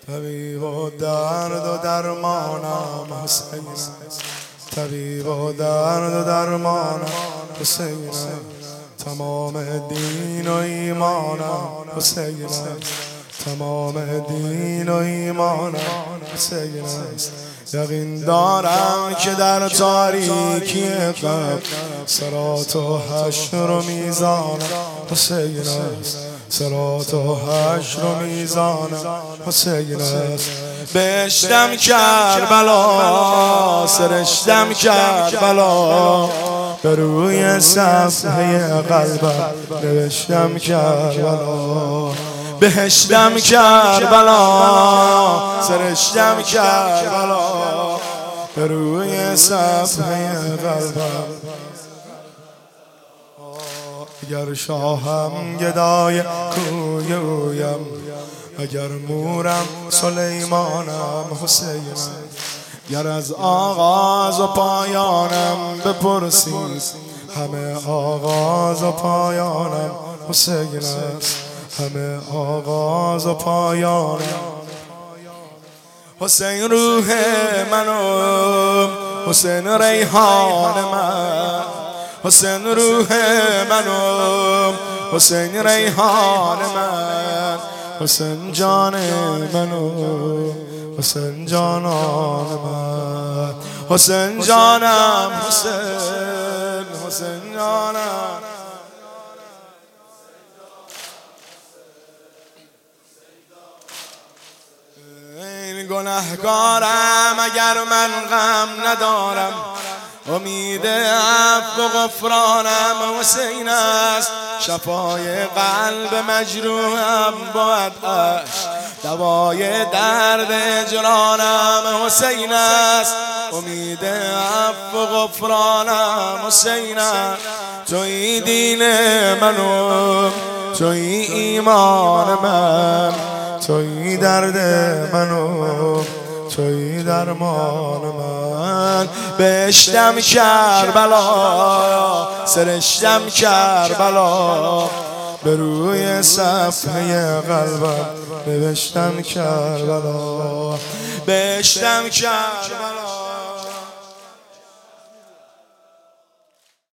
طبیب و درد و درمانم حسین است، طبیب و درد و درمانم حسین است، تمام دین و ایمانم حسین است، تمام دین و ایمانم حسین است. یقین دارم که در تاریکی قبر صراط و حشر و میزانم حسین است، صراط و حشر و میزانم حسین است. بهشتم کربلا، سرشتم کربلا، به روی صفحه قلبم نوشتم کربلا. بهشتم کربلا، سرشتم کربلا، به روی صفحه قلبم. اگر شاهم گدای کوی اویم، اگر مورم سلیمانم حسین است. گر از آغاز و پایانم بپرسید، همه آغاز و پایانم حسین است، همه آغاز و پایانم. حسین روح منو، حسین ریحان من، حسین روح منو، حسین ریحان من، حسین جان منو، حسین جانان من، حسین جانم، حسین، حسین جانم. این گناهکارم اگر من غم ندارم، امید عفو و غفرانم حسین است. شفای قلب مجروحم باید عشق، دوای درد هجرانم حسین است. امید عفو و غفرانم حسین است. تویی دین منو، تویی ایمان من، تویی درد منو، تویی درمان من. بهشتم کربلا، سرشتم کربلا، به روی صفحه قلبم نوشتم کربلا. بهشتم کربلا،